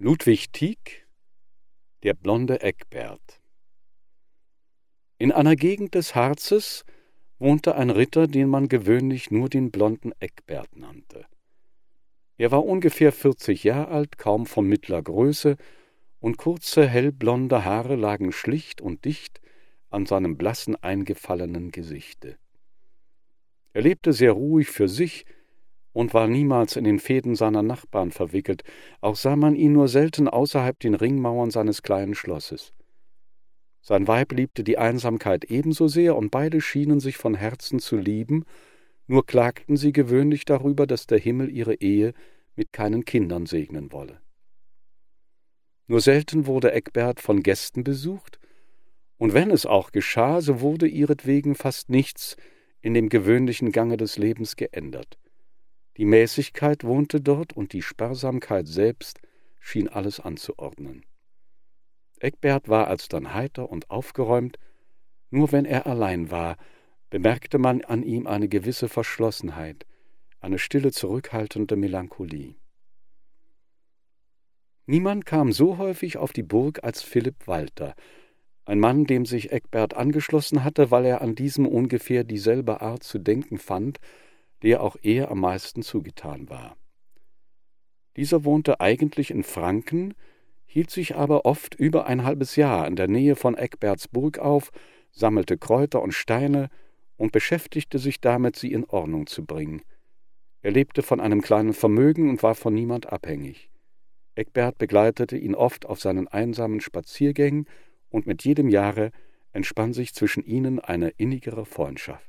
Ludwig Tieck, der blonde Eckbert. In einer Gegend des Harzes wohnte ein Ritter, den man gewöhnlich nur den blonden Eckbert nannte. Er war ungefähr 40 Jahre alt, kaum von mittler Größe, und kurze, hellblonde Haare lagen schlicht und dicht an seinem blassen, eingefallenen Gesichte. Er lebte sehr ruhig für sich und war niemals in den Fäden seiner Nachbarn verwickelt, auch sah man ihn nur selten außerhalb den Ringmauern seines kleinen Schlosses. Sein Weib liebte die Einsamkeit ebenso sehr, und beide schienen sich von Herzen zu lieben, nur klagten sie gewöhnlich darüber, dass der Himmel ihre Ehe mit keinen Kindern segnen wolle. Nur selten wurde Eckbert von Gästen besucht, und wenn es auch geschah, so wurde ihretwegen fast nichts in dem gewöhnlichen Gange des Lebens geändert. Die Mäßigkeit wohnte dort, und die Sparsamkeit selbst schien alles anzuordnen. Eckbert war alsdann heiter und aufgeräumt, nur wenn er allein war, bemerkte man an ihm eine gewisse Verschlossenheit, eine stille, zurückhaltende Melancholie. Niemand kam so häufig auf die Burg als Philipp Walter, ein Mann, dem sich Eckbert angeschlossen hatte, weil er an diesem ungefähr dieselbe Art zu denken fand, der auch er am meisten zugetan war. Dieser wohnte eigentlich in Franken, hielt sich aber oft über ein halbes Jahr in der Nähe von Eckberts Burg auf, sammelte Kräuter und Steine und beschäftigte sich damit, sie in Ordnung zu bringen. Er lebte von einem kleinen Vermögen und war von niemand abhängig. Eckbert begleitete ihn oft auf seinen einsamen Spaziergängen, und mit jedem Jahre entspann sich zwischen ihnen eine innigere Freundschaft.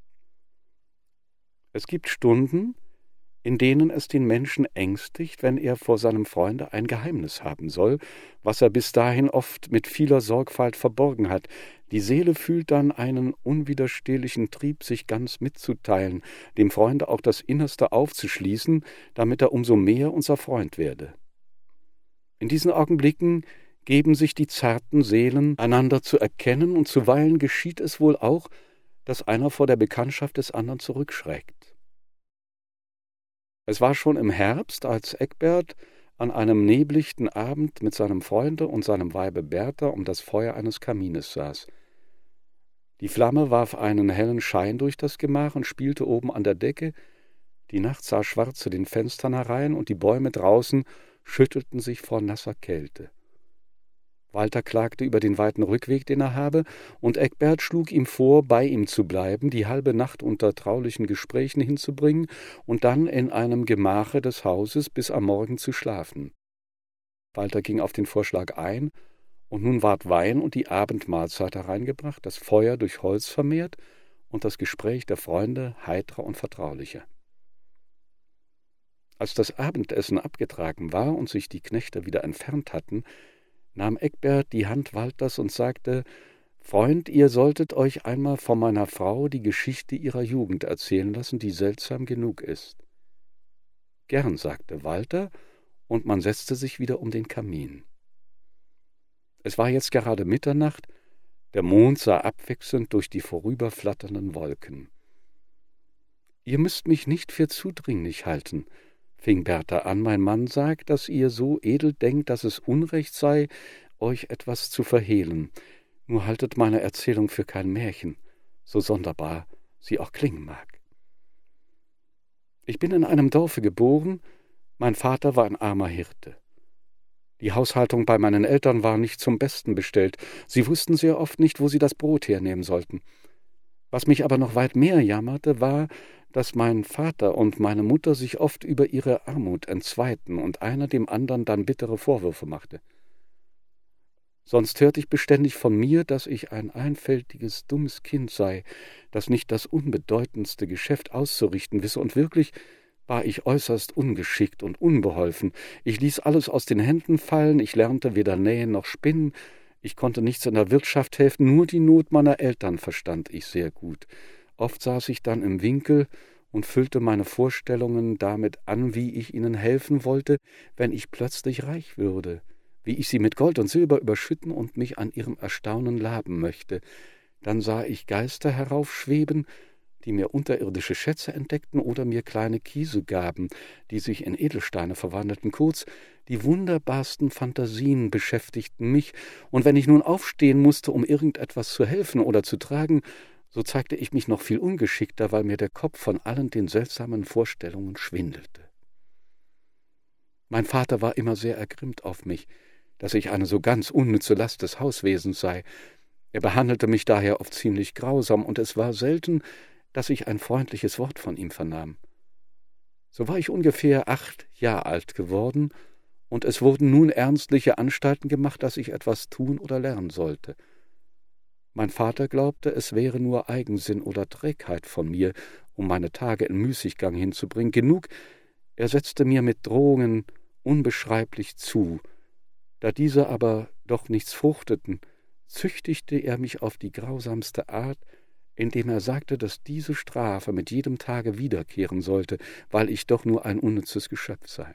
Es gibt Stunden, in denen es den Menschen ängstigt, wenn er vor seinem Freunde ein Geheimnis haben soll, was er bis dahin oft mit vieler Sorgfalt verborgen hat. Die Seele fühlt dann einen unwiderstehlichen Trieb, sich ganz mitzuteilen, dem Freunde auch das Innerste aufzuschließen, damit er umso mehr unser Freund werde. In diesen Augenblicken geben sich die zarten Seelen, einander zu erkennen, und zuweilen geschieht es wohl auch, dass einer vor der Bekanntschaft des anderen zurückschreckt. Es war schon im Herbst, als Eckbert an einem neblichten Abend mit seinem Freunde und seinem Weibe Bertha um das Feuer eines Kamines saß. Die Flamme warf einen hellen Schein durch das Gemach und spielte oben an der Decke, die Nacht sah schwarz zu den Fenstern herein, und die Bäume draußen schüttelten sich vor nasser Kälte. Walter klagte über den weiten Rückweg, den er habe, und Eckbert schlug ihm vor, bei ihm zu bleiben, die halbe Nacht unter traulichen Gesprächen hinzubringen und dann in einem Gemache des Hauses bis am Morgen zu schlafen. Walter ging auf den Vorschlag ein, und nun ward Wein und die Abendmahlzeit hereingebracht, das Feuer durch Holz vermehrt und das Gespräch der Freunde heitrer und vertraulicher. Als das Abendessen abgetragen war und sich die Knechte wieder entfernt hatten, nahm Eckbert die Hand Walters und sagte: »Freund, ihr solltet euch einmal von meiner Frau die Geschichte ihrer Jugend erzählen lassen, die seltsam genug ist.« »Gern«, sagte Walter, und man setzte sich wieder um den Kamin. Es war jetzt gerade Mitternacht, der Mond sah abwechselnd durch die vorüberflatternden Wolken. »Ihr müsst mich nicht für zudringlich halten«, fing Bertha an, »mein Mann sagt, dass ihr so edel denkt, dass es Unrecht sei, euch etwas zu verhehlen. Nur haltet meine Erzählung für kein Märchen, so sonderbar sie auch klingen mag. Ich bin in einem Dorfe geboren, mein Vater war ein armer Hirte. Die Haushaltung bei meinen Eltern war nicht zum Besten bestellt, sie wussten sehr oft nicht, wo sie das Brot hernehmen sollten. Was mich aber noch weit mehr jammerte, war, dass mein Vater und meine Mutter sich oft über ihre Armut entzweiten und einer dem anderen dann bittere Vorwürfe machte. Sonst hörte ich beständig von mir, dass ich ein einfältiges, dummes Kind sei, das nicht das unbedeutendste Geschäft auszurichten wisse, und wirklich war ich äußerst ungeschickt und unbeholfen. Ich ließ alles aus den Händen fallen, ich lernte weder nähen noch spinnen, ich konnte nichts in der Wirtschaft helfen, nur die Not meiner Eltern verstand ich sehr gut. Oft saß ich dann im Winkel und füllte meine Vorstellungen damit an, wie ich ihnen helfen wollte, wenn ich plötzlich reich würde, wie ich sie mit Gold und Silber überschütten und mich an ihrem Erstaunen laben möchte. Dann sah ich Geister heraufschweben, die mir unterirdische Schätze entdeckten oder mir kleine Kiese gaben, die sich in Edelsteine verwandelten. Kurz, die wunderbarsten Phantasien beschäftigten mich, und wenn ich nun aufstehen musste, um irgendetwas zu helfen oder zu tragen, so zeigte ich mich noch viel ungeschickter, weil mir der Kopf von allen den seltsamen Vorstellungen schwindelte. Mein Vater war immer sehr ergrimmt auf mich, dass ich eine so ganz unnütze Last des Hauswesens sei. Er behandelte mich daher oft ziemlich grausam, und es war selten, dass ich ein freundliches Wort von ihm vernahm. So war ich ungefähr 8 Jahre alt geworden, und es wurden nun ernstliche Anstalten gemacht, dass ich etwas tun oder lernen sollte. Mein Vater glaubte, es wäre nur Eigensinn oder Trägheit von mir, um meine Tage in Müßiggang hinzubringen. Genug, er setzte mir mit Drohungen unbeschreiblich zu. Da diese aber doch nichts fruchteten, züchtigte er mich auf die grausamste Art, indem er sagte, dass diese Strafe mit jedem Tage wiederkehren sollte, weil ich doch nur ein unnützes Geschöpf sei.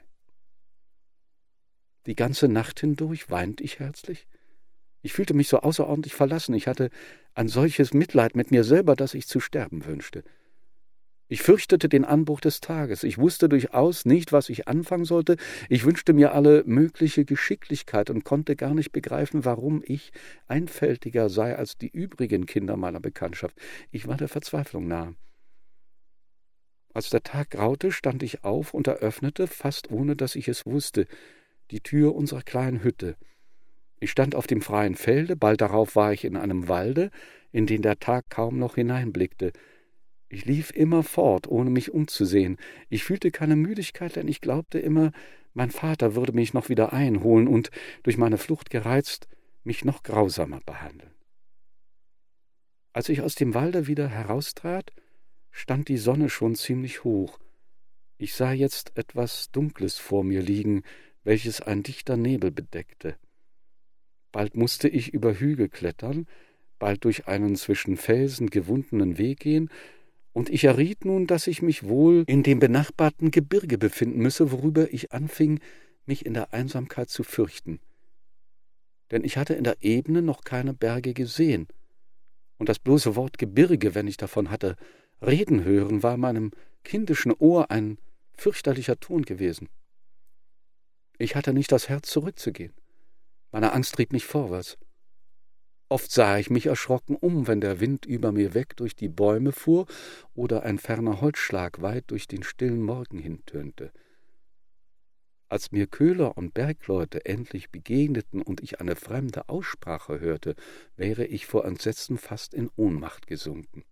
Die ganze Nacht hindurch weinte ich herzlich. Ich fühlte mich so außerordentlich verlassen, ich hatte ein solches Mitleid mit mir selber, dass ich zu sterben wünschte. Ich fürchtete den Anbruch des Tages, ich wusste durchaus nicht, was ich anfangen sollte, ich wünschte mir alle mögliche Geschicklichkeit und konnte gar nicht begreifen, warum ich einfältiger sei als die übrigen Kinder meiner Bekanntschaft. Ich war der Verzweiflung nahe. Als der Tag graute, stand ich auf und eröffnete, fast ohne dass ich es wusste, die Tür unserer kleinen Hütte. Ich stand auf dem freien Felde, bald darauf war ich in einem Walde, in den der Tag kaum noch hineinblickte. Ich lief immer fort, ohne mich umzusehen. Ich fühlte keine Müdigkeit, denn ich glaubte immer, mein Vater würde mich noch wieder einholen und, durch meine Flucht gereizt, mich noch grausamer behandeln. Als ich aus dem Walde wieder heraustrat, stand die Sonne schon ziemlich hoch. Ich sah jetzt etwas Dunkles vor mir liegen, welches ein dichter Nebel bedeckte. Bald musste ich über Hügel klettern, bald durch einen zwischen Felsen gewundenen Weg gehen, und ich erriet nun, dass ich mich wohl in dem benachbarten Gebirge befinden müsse, worüber ich anfing, mich in der Einsamkeit zu fürchten. Denn ich hatte in der Ebene noch keine Berge gesehen, und das bloße Wort Gebirge, wenn ich davon hatte reden hören, war meinem kindischen Ohr ein fürchterlicher Ton gewesen. Ich hatte nicht das Herz, zurückzugehen. Meine Angst trieb mich vorwärts. Oft sah ich mich erschrocken um, wenn der Wind über mir weg durch die Bäume fuhr oder ein ferner Holzschlag weit durch den stillen Morgen hintönte. Als mir Köhler und Bergleute endlich begegneten und ich eine fremde Aussprache hörte, wäre ich vor Entsetzen fast in Ohnmacht gesunken.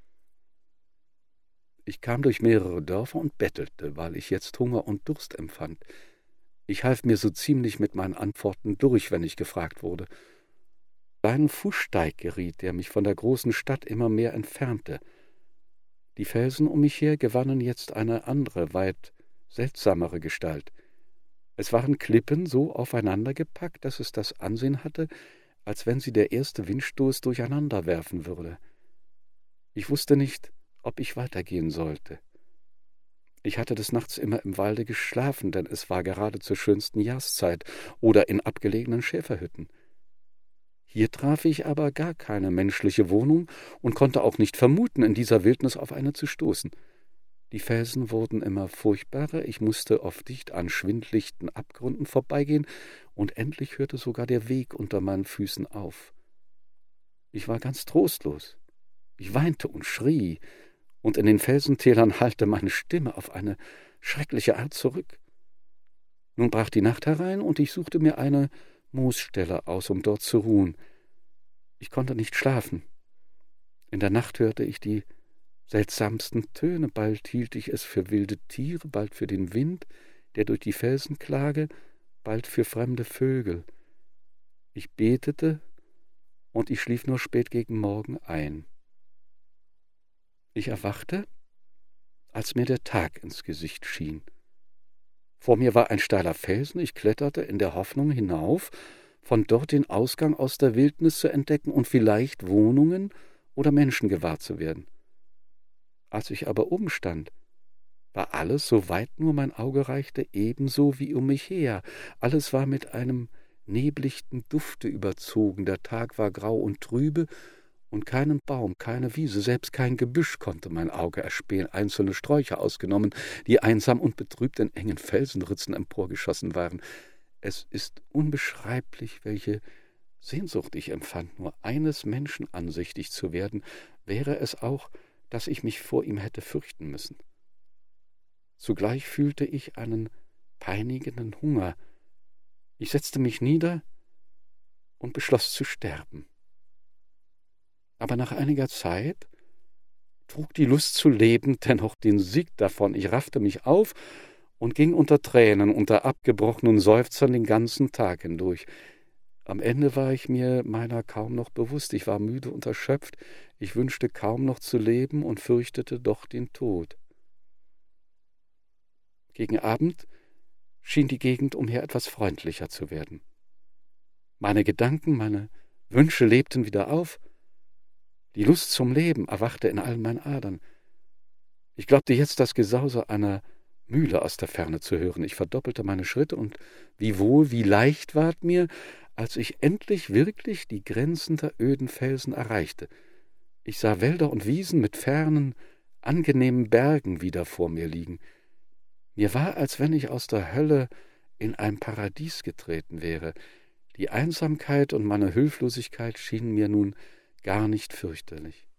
Ich kam durch mehrere Dörfer und bettelte, weil ich jetzt Hunger und Durst empfand. Ich half mir so ziemlich mit meinen Antworten durch, wenn ich gefragt wurde. Einen Fußsteig geriet, der mich von der großen Stadt immer mehr entfernte. Die Felsen um mich her gewannen jetzt eine andere, weit seltsamere Gestalt. Es waren Klippen so aufeinander gepackt, dass es das Ansehen hatte, als wenn sie der erste Windstoß durcheinander werfen würde. Ich wusste nicht, ob ich weitergehen sollte. Ich hatte des Nachts immer im Walde geschlafen, denn es war gerade zur schönsten Jahreszeit, oder in abgelegenen Schäferhütten. Hier traf ich aber gar keine menschliche Wohnung und konnte auch nicht vermuten, in dieser Wildnis auf eine zu stoßen. Die Felsen wurden immer furchtbarer, ich musste oft dicht an schwindlichten Abgründen vorbeigehen, und endlich hörte sogar der Weg unter meinen Füßen auf. Ich war ganz trostlos. Ich weinte und schrie, und in den Felsentälern hallte meine Stimme auf eine schreckliche Art zurück. Nun brach die Nacht herein, und ich suchte mir eine Moosstelle aus, um dort zu ruhen. Ich konnte nicht schlafen. In der Nacht hörte ich die seltsamsten Töne, bald hielt ich es für wilde Tiere, bald für den Wind, der durch die Felsen klage, bald für fremde Vögel. Ich betete, und ich schlief nur spät gegen Morgen ein. Ich erwachte, als mir der Tag ins Gesicht schien. Vor mir war ein steiler Felsen, ich kletterte in der Hoffnung hinauf, von dort den Ausgang aus der Wildnis zu entdecken und vielleicht Wohnungen oder Menschen gewahr zu werden. Als ich aber oben stand, war alles, soweit nur mein Auge reichte, ebenso wie um mich her. Alles war mit einem neblichten Dufte überzogen, der Tag war grau und trübe, und keinen Baum, keine Wiese, selbst kein Gebüsch konnte mein Auge erspähen, einzelne Sträucher ausgenommen, die einsam und betrübt in engen Felsenritzen emporgeschossen waren. Es ist unbeschreiblich, welche Sehnsucht ich empfand, nur eines Menschen ansichtig zu werden, wäre es auch, dass ich mich vor ihm hätte fürchten müssen. Zugleich fühlte ich einen peinigenden Hunger. Ich setzte mich nieder und beschloss zu sterben. Aber nach einiger Zeit trug die Lust zu leben dennoch den Sieg davon. Ich raffte mich auf und ging unter Tränen, unter abgebrochenen Seufzern den ganzen Tag hindurch. Am Ende war ich mir meiner kaum noch bewusst. Ich war müde und erschöpft. Ich wünschte kaum noch zu leben und fürchtete doch den Tod. Gegen Abend schien die Gegend umher etwas freundlicher zu werden. Meine Gedanken, meine Wünsche lebten wieder auf. Die Lust zum Leben erwachte in allen meinen Adern. Ich glaubte jetzt das Gesause einer Mühle aus der Ferne zu hören. Ich verdoppelte meine Schritte, und wie wohl, wie leicht ward mir, als ich endlich wirklich die Grenzen der öden Felsen erreichte. Ich sah Wälder und Wiesen mit fernen, angenehmen Bergen wieder vor mir liegen. Mir war, als wenn ich aus der Hölle in ein Paradies getreten wäre. Die Einsamkeit und meine Hilflosigkeit schienen mir nun gar nicht fürchterlich.